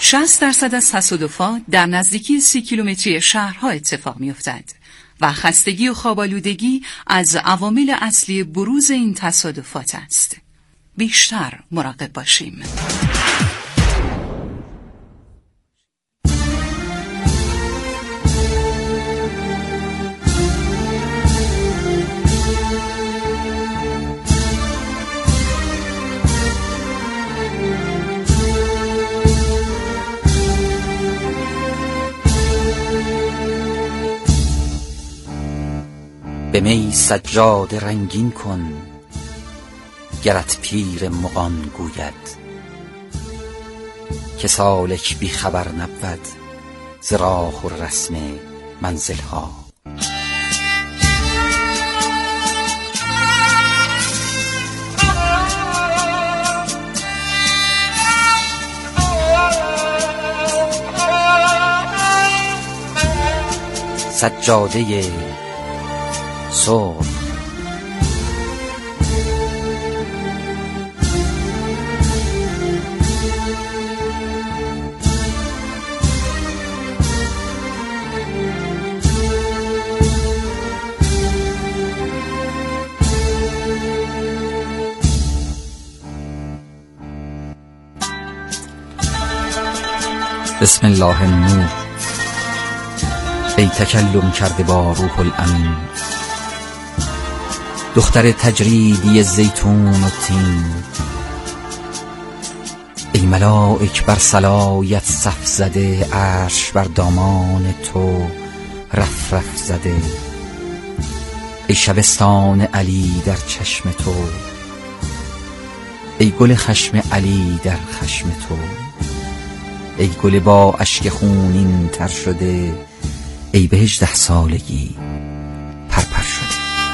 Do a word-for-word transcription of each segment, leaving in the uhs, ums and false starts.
شصت درصد از تصادفات در نزدیکی سی کیلومتری شهرها اتفاق می‌افتد و خستگی و خواب‌آلودگی از عوامل اصلی بروز این تصادفات است. بیشتر مراقب باشیم. به می سجاد رنگین کن گرت پیر مغان گوید، که سالک بی خبر نبود ز راه و رسم منزل ها. سجاده سرخ. بسم الله النور. ای تکلم کرده با روح الامین، دختر تجریدی زیتون و تین. ای ملائک بر صلایت صف زده، عرش بر دامان تو رف رف زده. ای شبستان علی در چشم تو، ای گل خشم علی در خشم تو. ای گل با اشک خونین تر شده، ای به هجده سالگی پرپر شده.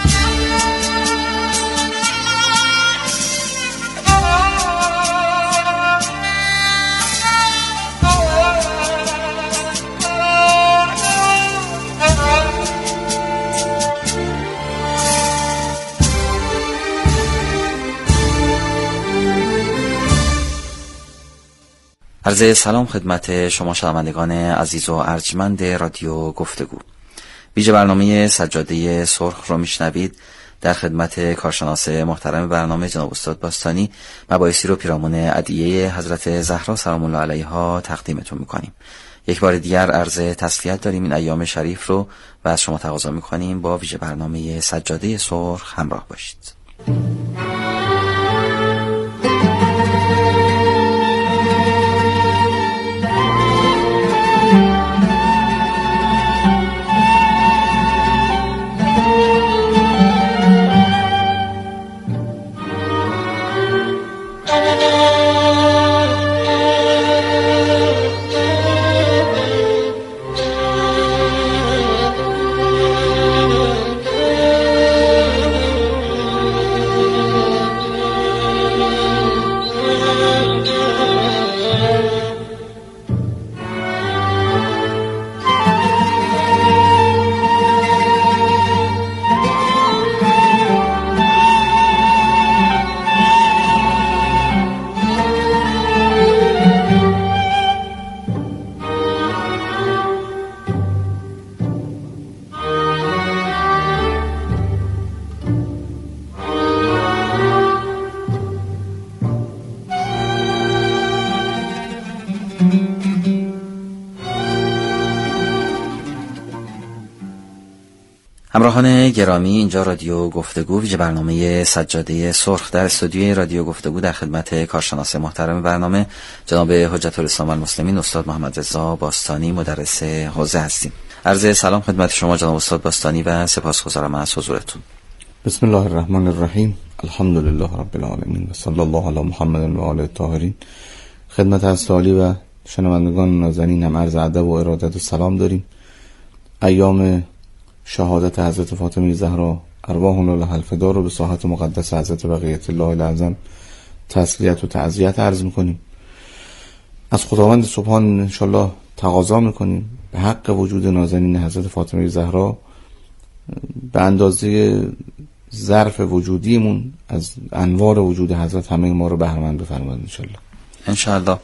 عرض سلام خدمت شما شنوندگان عزیز و ارجمند رادیو گفتگو. ویژه برنامه سجاده سرخ رو میشنوید. در خدمت کارشناس محترم برنامه جناب استاد باستانی مباحثی رو پیرامون ادعیه حضرت زهرا سلام الله علیها تقدیمتون میکنیم. یک بار دیگر عرض تسلیت داریم این ایام شریف رو و از شما تقاضا میکنیم با ویژه برنامه سجاده سرخ همراه باشید. همراهان گرامی، اینجا رادیو گفتگو ویژه برنامه سجاده سرخ. در استودیوی رادیو گفتگو در خدمت کارشناس محترم برنامه جناب حجت الاسلام والمسلمین استاد محمد رضا باستانی مدرس حوزه هستیم. عرض سلام خدمت شما جناب استاد باستانی و سپاسگزارم از حضورتون. بسم الله الرحمن الرحیم. الحمدلله رب العالمین و صلی الله علی محمد و آله الطاهرین. خدمت اساتید و شنوندگان نازنین هم عرض ادب و ارادت و سلام داریم. ایام شهادت حضرت فاطمه زهرا ارواحنا لها الفدا رو به ساحت مقدس حضرت بقیت الله الاعظم تسلیت و تعزیت عرض میکنیم. از خداوند سبحان انشالله تقاضا میکنیم به حق وجود نازنین حضرت فاطمه زهرا به اندازه ظرف وجودیمون از انوار وجود حضرت همه ما رو بهره مند بفرمایید انشالله. انشالله.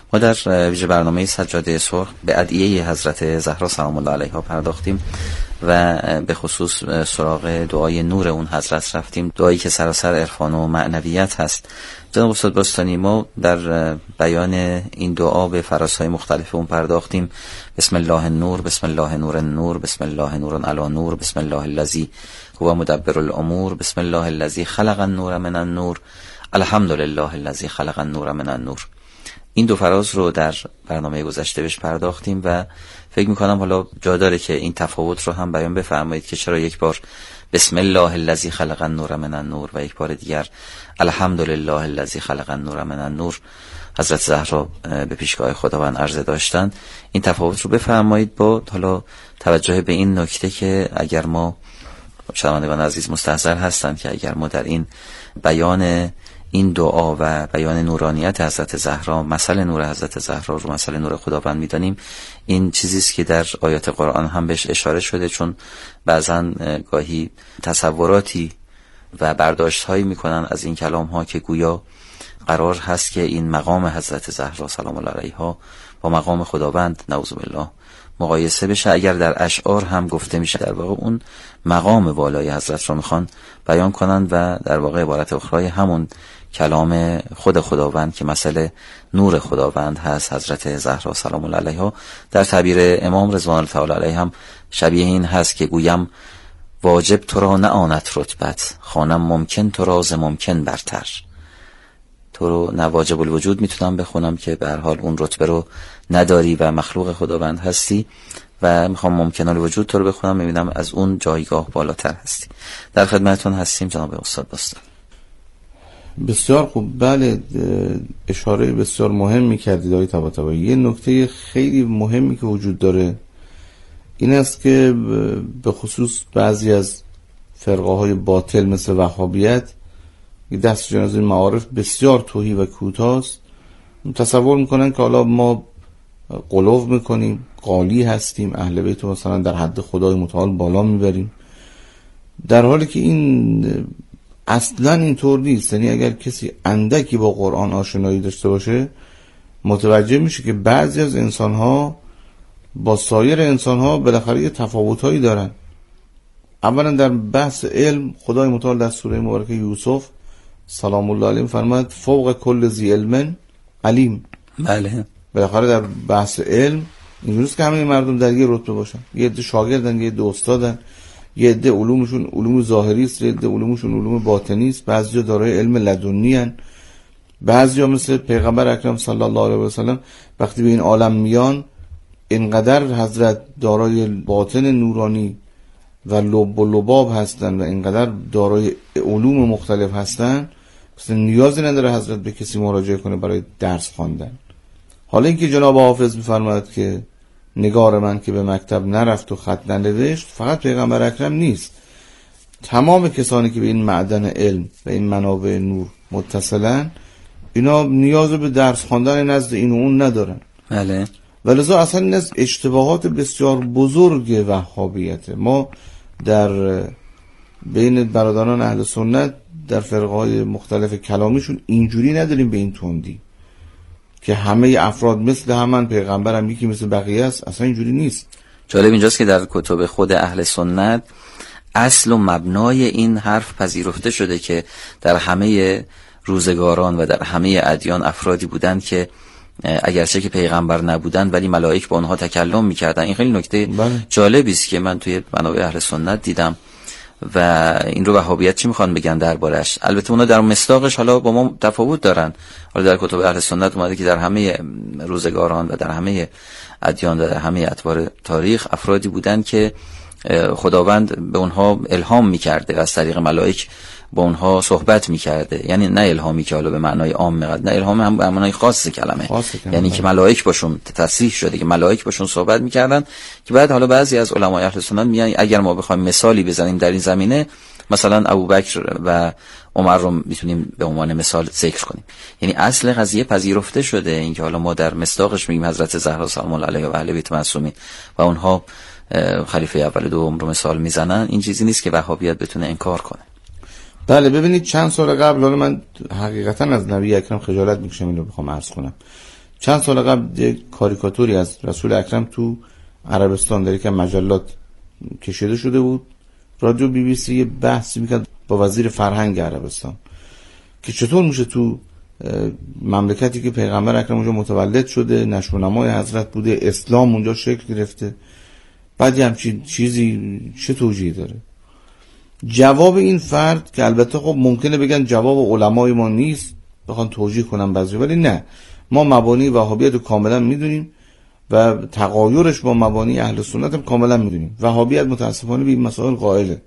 ما در ویژه برنامه سجاده سرخ به ادعیه حضرت زهرا سلام الله علیها پرداختیم و به خصوص سراغ دعای نور اون حضرت رفتیم، دعایی که سراسر عرفان و معنویت هست. جناب استاد باستانی، ما در بیان این دعا به فرازهای مختلف اون پرداختیم. بسم الله النور، بسم الله نور النور، بسم الله نور علی نور، بسم الله الذی هو مدبر الامور، بسم الله الذی خلق النور من النور، الحمد لله الذی خلق النور من النور. این دو فراز رو در برنامه گذشته بهش پرداختیم و فکر میکنم حالا جا داره که این تفاوت رو هم بیان بفرمایید که چرا یک بار بسم الله الذی خلق النور من النور و یک بار دیگر الحمد لله الذی خلق النور من النور حضرت زهرا به پیشگاه خداوند عرضه داشتن. این تفاوت رو بفرمایید با حالا توجه به این نکته که اگر ما شنوندگان عزیز مستحضر هستند که اگر ما در این بیان این دعا و بیان نورانیت حضرت زهرا، مثل نور حضرت زهرا رو مثل نور خداوند می‌دانیم، این چیزی است که در آیات قرآن هم بهش اشاره شده، چون بعضن گاهی تصوراتی و برداشت‌هایی می‌کنن از این کلام‌ها که گویا قرار هست که این مقام حضرت زهرا سلام الله علیها با مقام خداوند نعوذ بالله مقایسه بشه. اگر در اشعار هم گفته میشه در واقع اون مقام والای حضرت رو میخوان بیان کنند و در واقع عبارت اخرای همون کلام خود خداوند که مثل نور خداوند هست حضرت زهرا سلام الله علیها. در تعبیر امام رضوان الله تعالی علیه هم شبیه این هست که گویم واجب تو را نه آنت رتبت، خوانم ممکن تو را ز ممکن برتر. تو رو نواجب الوجود میتونم بخونم که به هر حال اون رتبه رو نداری و مخلوق خداوند هستی، و میخوام ممکن الوجود تو رو بخونم میبینم از اون جایگاه بالاتر هستی. در خدمتتون هستیم جناب استاد باستان. بسیار خوب. بله، اشاره بسیار مهمی کردید آقای طباطبایی. یه نکته خیلی مهمی که وجود داره این است که به خصوص بعضی از فرقه های باطل مثل وهابیت دست جنازه معارف بسیار توهی و کوتاست. تصور میکنن که حالا ما قلوف میکنیم، قالی هستیم، اهل بیت مثلا در حد خدای متعال بالا میبریم، در حالی که این اصلا اینطور نیست. یعنی اگر کسی اندکی با قرآن آشنایی داشته باشه متوجه میشه که بعضی از انسانها با سایر انسانها بالاخره یه تفاوتایی دارن. اولا در بحث علم خدای متعال در سوره مبارکه یوسف سلام الله علیه فرمود فوق کل ذی علم علیم. بله، بالاخره در بحث علم اینجوریست که همه مردم در یه رتبه باشن، یه عده شاگردن، یه عده استادن، یه عده علومشون علوم ظاهری است، یه عده علومشون علوم باطنی است، بعضیا دارای علم لدنی ان، بعضیا مثل پیغمبر اکرم صلی الله علیه و سلم وقتی به این عالم میان اینقدر حضرت دارای باطن نورانی و لب و لباب هستن و اینقدر دارای علوم مختلف هستن مثلا نیازی نداره حضرت به کسی مراجعه کنه برای درس خواندن. حالا اینکه جناب حافظ می‌فرماید که نگار من که به مکتب نرفت و خط ننوشت، فقط پیغمبر اکرم نیست، تمام کسانی که به این معدن علم و این منابع نور متصلن اینا نیاز به درس خواندن نزد این و اون ندارن. بله. ولذا اصلا این از اشتباهات بسیار بزرگ وهابیت. ما در بین برادران اهل سنت در فرقه‌های مختلف کلامیشون اینجوری نداریم به این تندی که همه افراد مثل همان، پیغمبرم یکی مثل بقیه است. اصلا اینجوری نیست. جالب اینجاست که در کتب خود اهل سنت اصل و مبنای این حرف پذیرفته شده که در همه روزگاران و در همه ادیان افرادی بودند که اگرچه که پیغمبر نبودن ولی ملائک با اونها تکلم میکردن. این خیلی نکته جالبی است که من توی منابع اهل سنت دیدم و این رو وهابیت چی میخوان بگن دربارش. البته اونا در مصداقش حالا با ما تفاوت دارن. حالا در کتب اهل سنت اومده که در همه روزگاران و در همه ادیان و در همه اطوار تاریخ افرادی بودن که خداوند به اونها الهام میکرده و از طریق ملائک با اونها صحبت میکرده. یعنی نه الهامی که حالا به معنای عام میاد، نه الهام هم به معنای خاص کلمه، خاص کلمه. یعنی که ملائک باشون تصریح شده که ملائک باشون صحبت میکردن که بعد حالا بعضی از علمای اهل سنت میگن اگر ما بخوایم مثالی بزنیم در این زمینه مثلا ابوبکر و عمر رو میتونیم به عنوان مثال ذکر کنیم. یعنی اصل قضیه پذیرفته شده، اینکه حالا ما در مصداقش میگیم حضرت زهرا سلام الله علیها و اهل بیت معصومین و اونها خلیفه اول دوم رو مثال میزنن، این چیزی نیست که وهابیت بتونه انکار کنه. بله ببینید چند سال قبل، حالا من حقیقتا از نبی اکرم خجالت میکشم این رو بخوام عرض کنم، چند سال قبل یک کاریکاتوری از رسول اکرم تو عربستان در یک مجلات کشیده شده بود. رادیو بی بی سی یه بحثی میکرد با وزیر فرهنگ عربستان که چطور میشه تو مملکتی که پیغمبر اکرم اونجا متولد شده، نشو و نمای حضرت بوده، اسلام اونجا شکل گرفته، بعد همچین چیزی چه توجیهی داره؟ جواب این فرد که البته خب ممکنه بگن جواب علمای ما نیست، بخوان توجیه کنن بعضی، ولی نه، ما مبانی وهابیت رو کاملا میدونیم و تغایرش با مبانی اهل سنت هم کاملا میدونیم. وهابیت متاسفانه به این مسائل قائله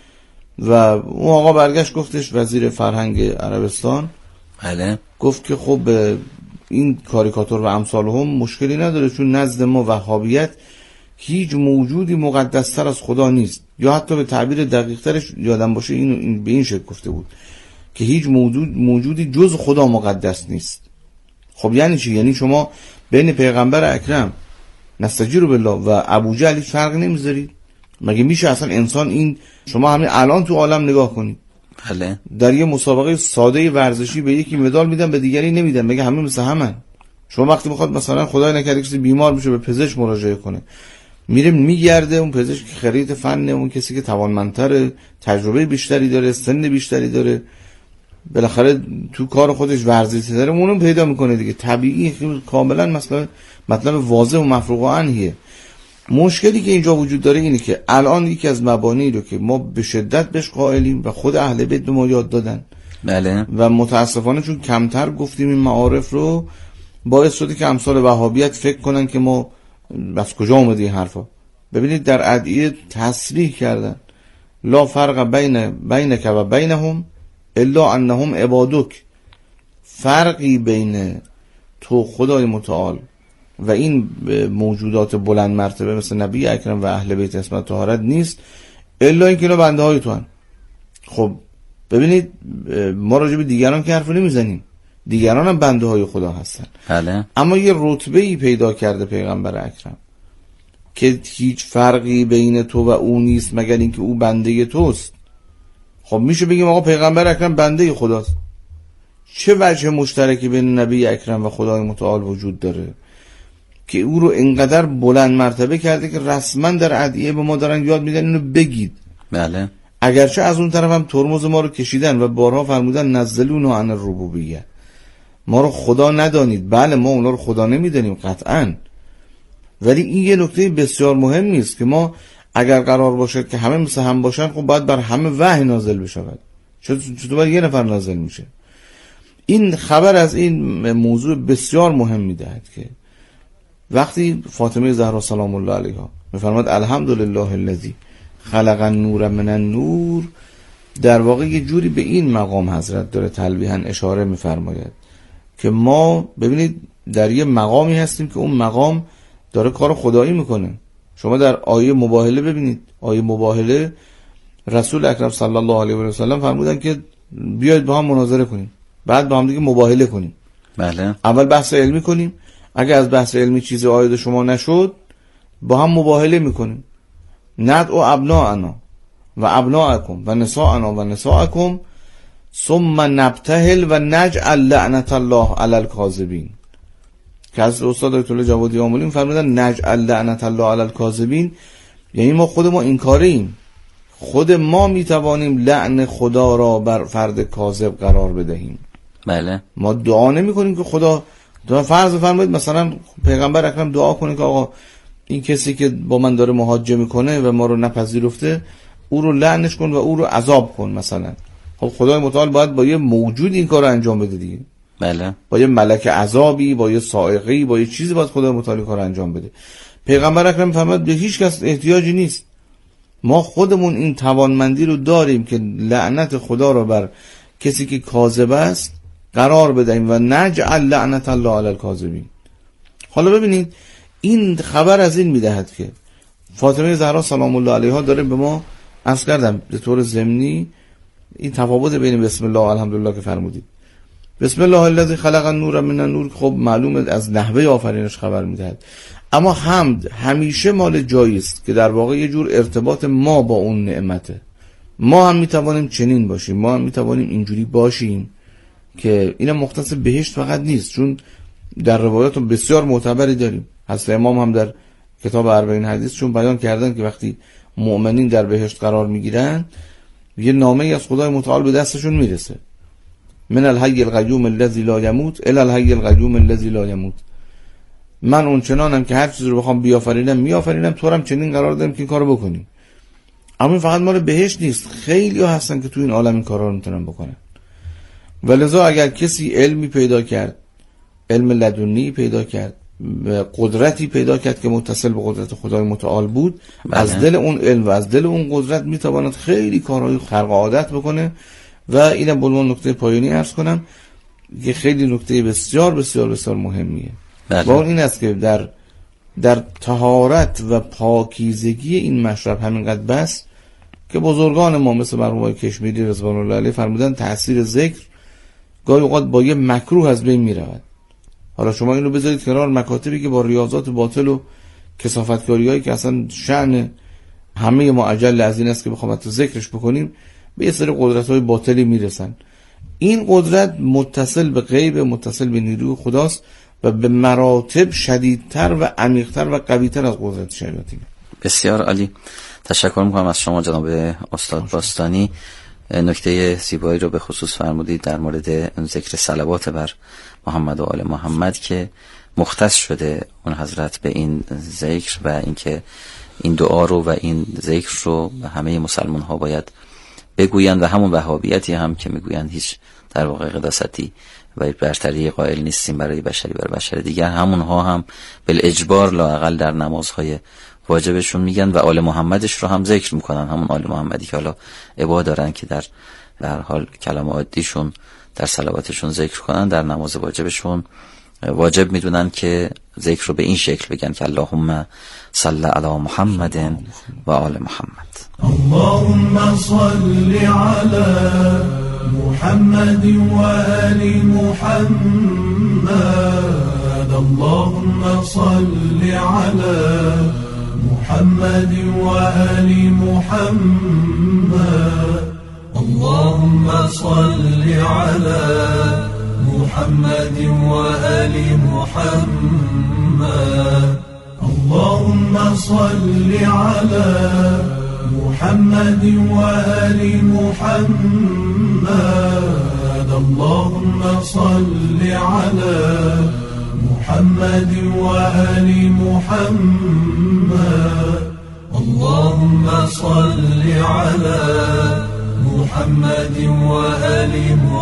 و اون آقا برگشت گفتش، وزیر فرهنگ عربستان بله، گفت که خب این کاریکاتور و امثال هم مشکلی نداره، چون نزد ما وهابیت هیچ موجودی مقدستر از خدا نیست، یا حتی به تعبیر دقیق ترش یادم باشه این, این به این شکل گفته بود که هیچ موجود موجودی جز خدا مقدس نیست. خب یعنی چی؟ یعنی شما بین پیغمبر اکرم نستجیر بالله و ابو جهل فرق نمیذارید؟ مگه میشه اصلا انسان این، شما همین الان تو عالم نگاه کنید، بله، در یه مسابقه ساده ورزشی به یکی مدال میدن به دیگری نمیدن، مگه همه مثل همن؟ شما وقتی میخواد مثلا خدای نکرده کسی بیمار بشه به پزشک مراجعه کنه، میره میگرده، اون پزشک خرید فن، اون کسی که توانمندتره، تجربه بیشتری داره، سن بیشتری داره، بالاخره تو کار خودش ورزشی داره، اونو پیدا میکنه دیگه. طبیعی کاملا مثلا مطلب واضح و مفروغ عنه. مشکلی که اینجا وجود داره اینه که الان یکی از مبانی رو که ما به شدت بهش قائلیم و خود اهل بیت به ما یاد دادن، بله، و متاسفانه چون کمتر گفتیم این معارف رو، باعث شده که امثال وهابیت فکر کنن که ما بس کجا اومده این حرفا. ببینید در ادعیه تصریح کردن لا فرق بین بینک و بینهم الا انهم عبادک، فرقی بین تو خدای متعال و این موجودات بلند مرتبه مثل نبی اکرم و اهل بیت عصمت طهارت نیست الا اینکه اینا بنده های تو هن. خب ببینید ما راجع به دیگران که حرف نمیزنیم، دیگران هم بنده های خدا هستن، بله، اما یه رتبه ای پیدا کرده پیغمبر اکرم که هیچ فرقی بین تو و او نیست مگر اینکه او بنده توست. خب میشه بگیم آقا پیغمبر اکرم بنده خداست، چه وجه مشترکی بین نبی اکرم و خدای متعال وجود داره که او رو اینقدر بلند مرتبه کرده که رسما در ادعیه به ما دارن یاد میدن اینو بگید. بله، اگرچه از اون طرف هم ترمز ما رو کشیدن و بارها فرمودن نزلونا عن الربوبیه، ما رو خدا ندانید. بله ما اونا رو خدا نمیدانیم قطعاً، ولی این یه نکته بسیار مهمی است که ما اگر قرار باشد که همه مثل هم باشن، خب باید بر همه وحی نازل بشود، چطور باید یه نفر نازل میشه؟ این خبر از این موضوع بسیار مهم میدهد که وقتی فاطمه زهرا سلام الله علیها میفرماد الحمدلله الذی خلق النور من النور، در واقع یه جوری به این مقام حضرت داره تلویحاً اشاره میفرماید که ما ببینید در یه مقامی هستیم که اون مقام داره کار خدایی میکنه. شما در آیه مباهله ببینید، آیه مباهله رسول اکرم صلی الله علیه و سلم فرمودن که بیاید با هم مناظره کنیم، بعد با هم دیگه مباهله کنیم. بله، اول بحث علمی کنیم، اگه از بحث علمی چیزی عاید شما نشد با هم مباهله میکنیم. ندعو ابناءنا و ابناءکم و نساءنا و نساءکم ثم نبتهل و نجعل لعنت الله علی الکاذبین، که از استاد آیت الله جوادی آملی فرمودن نجعل لعنت الله علی الکاذبین، یعنی ما خود ما این کاره ایم، خود ما میتوانیم لعن خدا را بر فرد کاذب قرار بدهیم. بله، ما دعا نمی کنیم که خدا، دعا فرض فرمایید مثلا پیغمبر اکرم دعا کنه که آقا این کسی که با من داره محاجه میکنه و ما رو نپذیرفته، او رو لعنش کن و او رو عذاب کن مثلا. خب خدای متعال باید با یه موجود این کار رو انجام بده دیگه. بله، با یه ملک عذابی، با یه صاعقه‌ای، با یه چیزی باید خدای متعال کار انجام بده. پیغمبر اکرم فرمود به هیچ کس احتیاجی نیست، ما خودمون این توانمندی رو داریم که لعنت خدا رو بر کسی که کاذب است قرار بدهیم و نجعل لعنت الله علی الکاذبین. حالا ببینید این خبر از این میدهد که فاطمه زهرا سلام الله علیها داره به ما عرض کردم به طور ضمنی این تفاوت بین بسم الله الحمدلله که فرمودید، بسم الله الذی خلق النور من النور، خب معلومه از نحوه آفرینش خبر میدهد، اما حمد همیشه مال جایی است که در واقع یه جور ارتباط ما با اون نعمته. ما هم میتوانیم چنین باشیم، ما هم میتوانیم اینجوری باشیم که این مختص بهشت فقط نیست، چون در روایات بسیار معتبری داریم. حضرت امام هم در کتاب اربعین حدیث چون بیان کردن که وقتی مؤمنین در بهشت قرار میگیرن یه نامه ای از خدای متعال به دستشون میرسه، من الحی القیوم الذی لا یموت الی الحی القیوم الذی لا یموت. من اون چنانم که هر چیز رو بخوام بیافرینم میآفرینم، تو هم چنین قرار دادم که این کارو بکنی. اما فقط مال بهشت نیست، خیلی ها هستن که تو این عالم این کارا رو میتونن بکنن. ولذا اگر کسی علمی پیدا کرد، علم لدنی پیدا کرد، قدرتی پیدا کرد که متصل به قدرت خدای متعال بود، بله. از دل اون علم و از دل اون قدرت میتواند خیلی کارهای خارق عادت بکنه. و اینم به عنوان نکته پایانی عرض کنم که خیلی نکته بسیار بسیار بسیار مهمیه. با بله. این است که در در طهارت و پاکیزگی این مشرب همینقدر بس که بزرگان ما مثل مرحوم کشمیری رضوان الله علیه فرمودن تأثیر ذکر گاهی اوقات با یه مکروه از بین میرود. حالا شما اینو بذارید کنار مکاتبی که با ریاضات باطل و کثافتکاریایی که اصلا شأن همه ما اجل از این است که بخوام تو ذکرش بکنیم، به یه سری قدرت‌های باطلی میرسن. این قدرت متصل به غیب، متصل به نیروی خداست و به مراتب شدیدتر و عمیق‌تر و قوی‌تر از قدرت شیاطین. بسیار عالی، تشکر می‌کنم از شما جناب استاد باستانی. نکته زیبایی رو به خصوص فرمودید در مورد ذکر صلوات بر محمد و آل محمد که مختص شده اون حضرت به این ذکر و اینکه این دعا رو و این ذکر رو همه مسلمان ها باید بگویند و همون وهابیتی هم که میگویند هیچ در واقع قداستی و برتری قائل نیستیم برای بشری بر بشر دیگر، همونها هم بالاجبار لااقل در نمازهای واجبشون میگن و آل محمدش رو هم ذکر میکنن، همون آل محمدی که حالا عبا دارن که در به هر حال کلام عادیشون در صلواتشون ذکر کنن، در نماز واجبشون واجب میدونن که ذکر رو به این شکل بگن که اللهم صل علی محمد و آل محمد. اللهم صل علی محمد و آل محمد. اللهم صل علی محمد و آل محمد. اللهم صل علی محمد و آل محمد. اللهم صل علی محمد و آل محمد. اللهم صل علی محمد و آل محمد. اللهم صل علی محمد و آل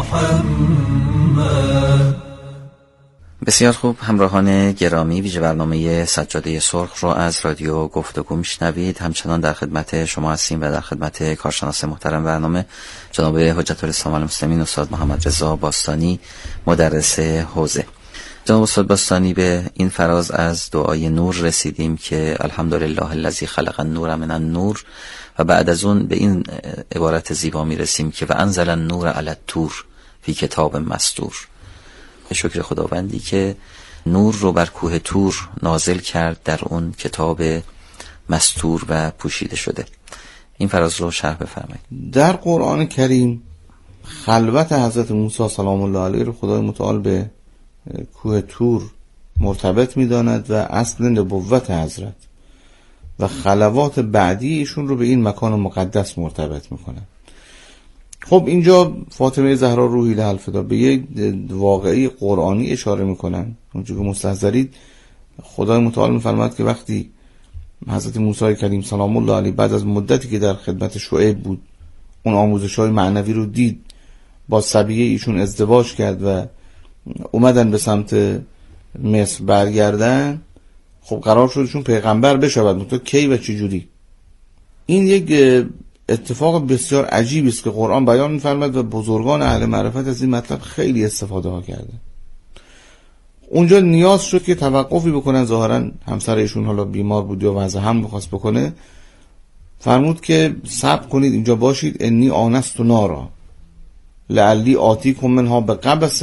محمد. بسیار خوب، همراهان گرامی، ویژه برنامه سجاده سرخ رو از رادیو گفتگو میشنوید. همچنان در خدمت شما هستیم و در خدمت کارشناس محترم برنامه جناب حجت الاسلام والمسلمین استاد محمد رضا باستانی، مدرس حوزه. جناب استاد باستانی، به این فراز از دعای نور رسیدیم که الحمدلله الذی خلق النور من النور و بعد از اون به این عبارت زیبا میرسیم که و انزل النور علی الطور فی کتاب مستور. شکر خداوندی که نور رو بر کوه طور نازل کرد در اون کتاب مستور و پوشیده شده. این فراز رو شرح بفرمایید. در قرآن کریم خلوت حضرت موسی سلام الله علیه رو خدای متعال به کوه طور مرتبط می‌داند و اصل نبوت حضرت و خلوات بعدی ایشون رو به این مکان مقدس مرتبط می‌کنه. خب اینجا فاطمه زهرا روحی لها الفدا به یک واقعی قرآنی اشاره میکنن. اونجا که مستحضرید خدای متعال میفرماید که وقتی حضرت موسی کلیم سلام الله علیه بعد از مدتی که در خدمت شعیب بود اون آموزش‌های معنوی رو دید، با صبیه ایشون ازدواج کرد و اومدن به سمت مصر برگردن، خب قرار شدشون پیغمبر بشود، منتها کی و چه جوری؟ این یک اتفاق بسیار عجیبی است که قرآن بیان می‌فرماید و بزرگان اهل معرفت از این مطلب خیلی استفاده ها کرده. اونجا نیاز شد که توقفی بکنن، ظاهرا همسر ایشون حالا بیمار بود یا وضع هم می‌خواست بکنه، فرمود که صبر کنید اینجا باشید، انی آنست نارا لعلی آتیکم منها بقبس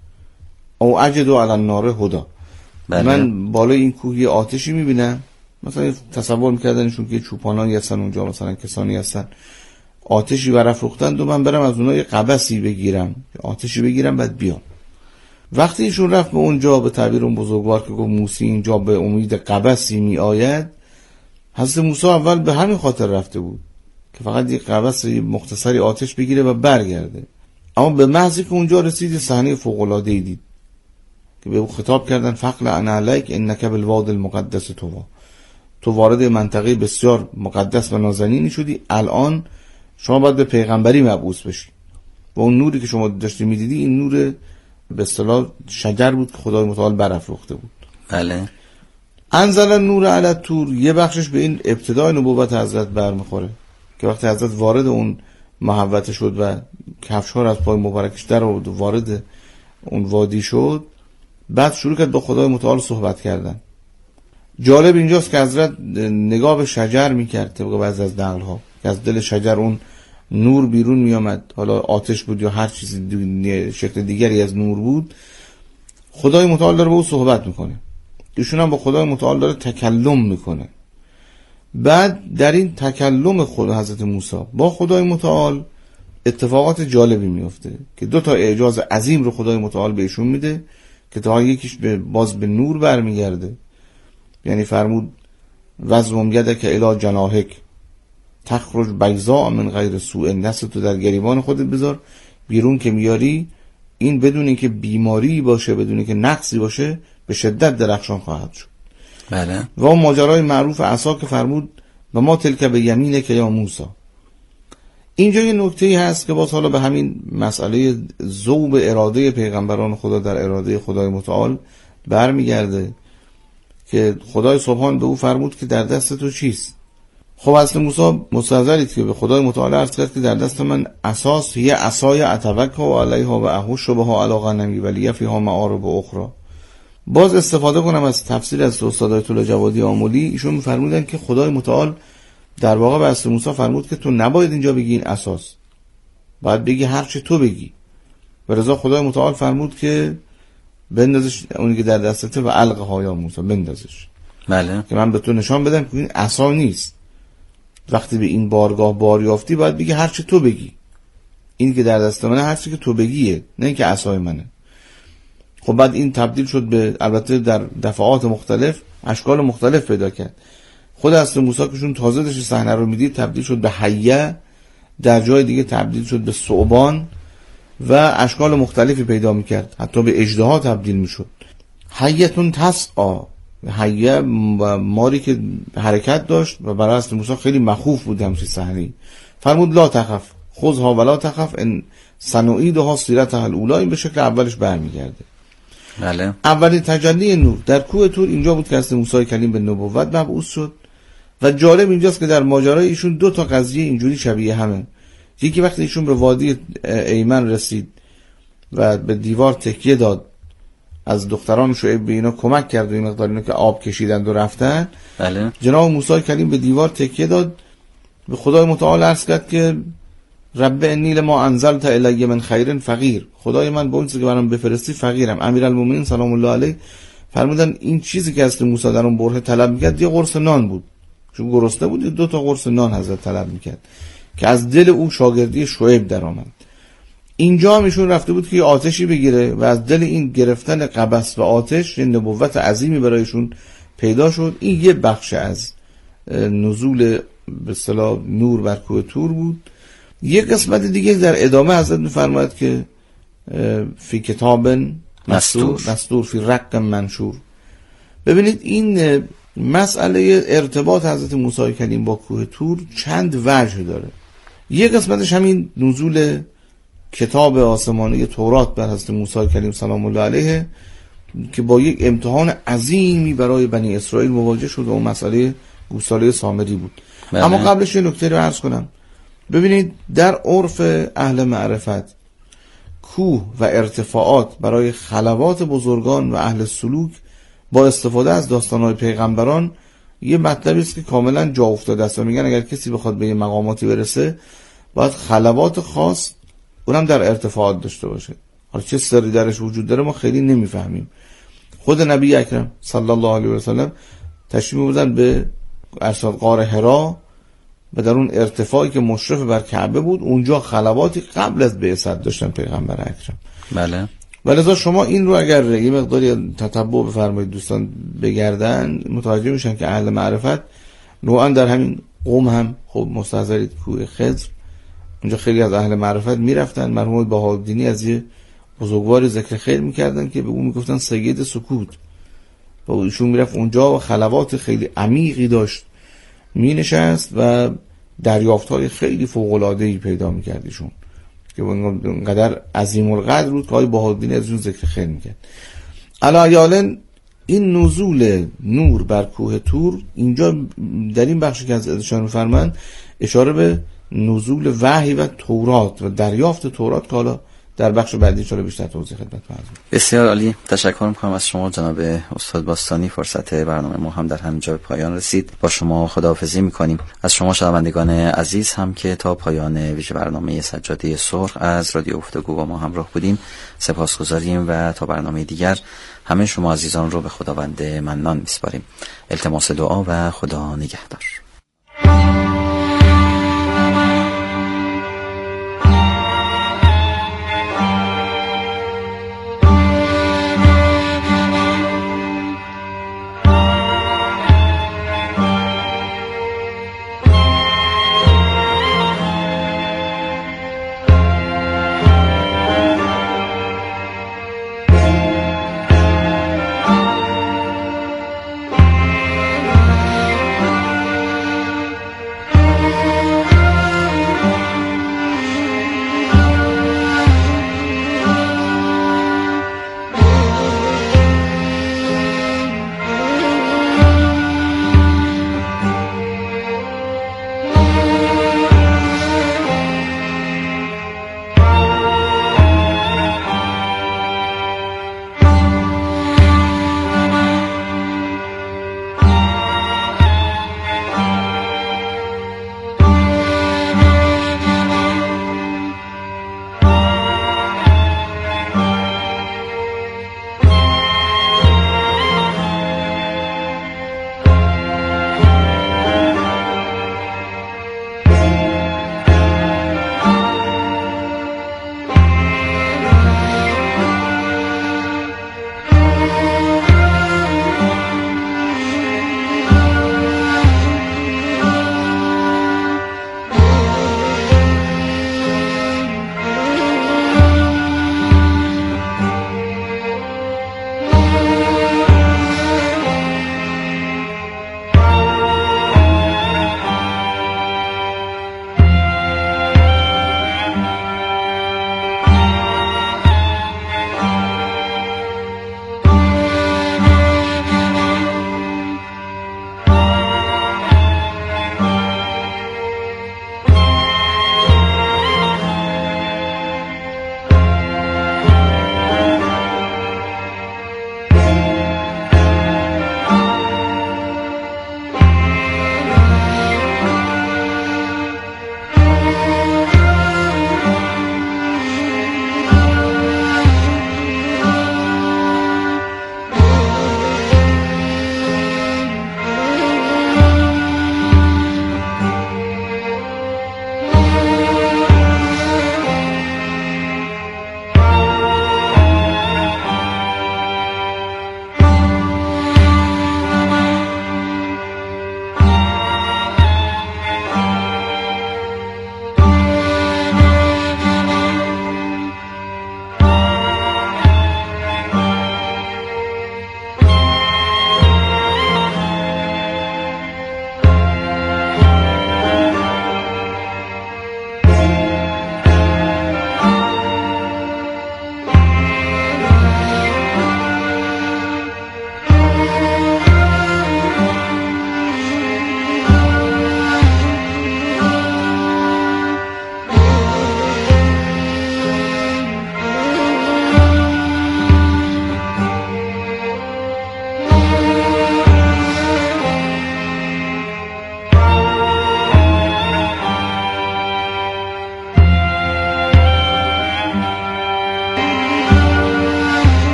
او اجد علی النار هدی. من بالای این کوه یه آتشی می‌بینم، مثلا تصور میکردنشون که چوپانایی هستن اونجا، مثلا کسانی هستن آتشی برافروختن و من برم از اونها یه قبسی بگیرم، آتشی بگیرم بعد بیام. وقتی ایشون رفت به اونجا، به تعبیر اون بزرگوار که گفت موسی اینجا به امید قبسی می آید، حضرت موسی اول به همین خاطر رفته بود که فقط یک قبس مختصری آتش بگیره و برگرده. اما به محضی که اونجا رسید صحنه فوق‌العاده‌ای دید که به او خطاب کردن فقل انا علیک انک بالواد المقدس طوی، تو وارد منطقه بسیار مقدس و نازنینی شدی، الان شما باید به پیغمبری مبعوث بشی. و اون نوری که شما داشتی میدیدی این نور به اصطلاح شجر بود که خدای متعال برافروخته بود. بله. انزل نور علی الطور، یه بخشش به این ابتدای نبوت حضرت برمیخوره که وقتی حضرت وارد اون محوطه شد و کفش‌ها از پای مبارکش در آورد و وارد اون وادی شد، بعد شروع کرد با خدای متعال صحبت کردن. جالب اینجاست که حضرت نگاه به شجر میکرد طبق بعضی از نقل‌ها که از دل شجر اون نور بیرون میامد، حالا آتش بود یا هر چیز دی... شکل دیگری از نور بود. خدای متعال داره با او صحبت میکنه، ایشون هم با خدای متعال داره تکلم میکنه. بعد در این تکلم خود حضرت موسی با خدای متعال اتفاقات جالبی میفته که دو تا اعجاز عظیم رو خدای متعال بهشون میده که تا یکیش به باز به نور برمیگرده، یعنی فرمود وزم یدک الی جناحک تخرج بیضاء من غیر سوء، دست تو در گریبان خودت بذار، بیرون که میاری این بدون اینکه بیماری باشه، بدون اینکه نقصی باشه، به شدت درخشان خواهد شد. بله. و اون ماجرای معروف عصا که فرمود و ما تلک به یمینه که یا موسی. اینجا یه نکته‌ای هست که باز حالا به همین مسئله ذوب اراده پیغمبران خدا در اراده خدای متعال برمیگرده که خدای سبحان به او فرمود که در دست تو چیست؟ خب اصل موسی مستظرید که به خدای متعال عرض کرد که در دست من اساس یه عصای اتوکل علیها و احوش بها علی غنمی ولی فیها معارب اخرى. باز استفاده کنم از تفسیر از استاد آیت الله جوادی آملی، ایشون می‌فرمودن که خدای متعال در واقع به اصل موسی فرمود که تو نباید اینجا بگی این اساس، باید بگی هر چی تو بگی. و رضا خدای متعال فرمود که بندازش اونی که در دستته و القها یا موسی، بندازش. بله. که من به تو نشان بدم که این عصا نیست. وقتی به این بارگاه بار یافتی باید بگی هر چی تو بگی، این که در دست منه هر چی که تو بگیه، نه اینکه عصای منه. خب بعد این تبدیل شد به، البته در دفعات مختلف اشکال مختلف پیدا کرد. خود اصل موسی که چون تازه داشت صحنه رو میدید تبدیل شد به حیه، در جای دیگه تبدیل شد به ثعبان و اشکال مختلفی پیدا میکرد، حتی به اژدها تبدیل میشد. حیتون تسعا، حیه ماری که حرکت داشت و برای اصل موسی خیلی مخوف بود همچین صحنه‌ای. فرمود لا تخف خذها ولا تخف ان سنعیدها سیرتها الاولی، این به شکل اولش برمیگرده. بله. اولین تجلی نور در کوه طور اینجا بود که اصل موسی کلیم به نبوت مبعوث شد. و جالب اینجاست که در ماجرای ایشون دو تا قضیه اینجوری شبیه همه. یکی وقتی ایشون به وادی ایمن رسید و به دیوار تکیه داد، از دختران شعیب به اینا کمک کرد و این مقدار اینا که آب کشیدند و رفتن. بله. جناب موسی کلیم به دیوار تکیه داد، به خدای متعال عرض کرد که رب انی لما انزلت الی من خیر فقیر، خدای من به اون چیزی که برام بفرستی فقیرم. امیرالمومنین سلام الله علیه فرمودن این چیزی که اصل موسی در اون برهه طلب میکرد یه قرص نان بود، چون گرسنه بود، دو تا قرص نان حضرت طلب میکرد که از دل او شاگردی شعیب در آمد. اینجا هم ایشون رفته بود که آتشی بگیره و از دل این گرفتن قبس و آتش این نبوت عظیمی برایشون پیدا شد. این یه بخش از نزول به اصطلاح نور بر کوه طور بود. یه قسمت دیگه در ادامه حضرت می‌فرماید که فی کتاب مسطور مسطور فی رق منشور. ببینید این مسئله ارتباط حضرت موسی کلیم با کوه طور چند وجه داره. یه قسمتش همین نزول کتاب آسمانی تورات بر حضرت موسی کلیم سلام الله علیه که با یک امتحان عظیمی برای بنی اسرائیل مواجه شد و اون مسئله گوساله سامری بود. بله. اما قبلش یه نکته رو عرض کنم. ببینید در عرف اهل معرفت کوه و ارتفاعات برای خلوات بزرگان و اهل سلوک با استفاده از داستان‌های پیغمبران یه مطلبی است که کاملا جا افتاده است و میگن اگر کسی بخواد به یه مقاماتی برسه باید خلوات خاص اونم در ارتفاعات داشته باشه. حالا چه سری درش وجود داره ما خیلی نمیفهمیم. خود نبی اکرم صلی الله علیه و سلم تشریف بردن به ارصاد غار حرا و در اون ارتفاعی که مشرف بر کعبه بود اونجا خلواتی قبل از بعثت داشتن پیغمبر اکرم. بله. ولذا شما این رو اگر یه مقداری تتبع بفرمایید دوستان بگردن، متوجه میشن که اهل معرفت نوعا در همین قوم هم خب مستحضرید کوه خضر، اونجا خیلی از اهل معرفت میرفتن. مرحوم بهاءالدینی از یه بزرگوار ذکر خیر میکردن که به اون میگفتن سید سکوت، و ایشون میرفت اونجا و خلوات خیلی عمیقی داشت، مینشست و دریافت‌های خیلی فوق‌العاده‌ای پیدا میکرد ایشون که اونقدر عظیم القدر بود که های بهاءالدینی از اون ذکر خیر میکرد. علی‌العاله این نزول نور بر کوه طور، اینجا در این بخشی که از ازشان می‌فرمایند اشاره به نزول وحی و تورات و دریافت تورات که حالا در بخش بعدی ان بیشتر توضیح خدمت می‌دم. بسیار عالی، تشکر می‌کنم از شما جناب استاد باستانی. فرصت برنامه ما هم در همینجا به پایان رسید. با شما خداحافظی می‌کنیم. از شما شنوندگان عزیز هم که تا پایان ویژه برنامه سجاده سرخ از رادیو گفتگو با ما همراه بودین سپاسگزاریم و تا برنامه دیگر همه شما عزیزان رو به خداوند منان می‌سپاریم. التماس دعا و خدا نگهدار.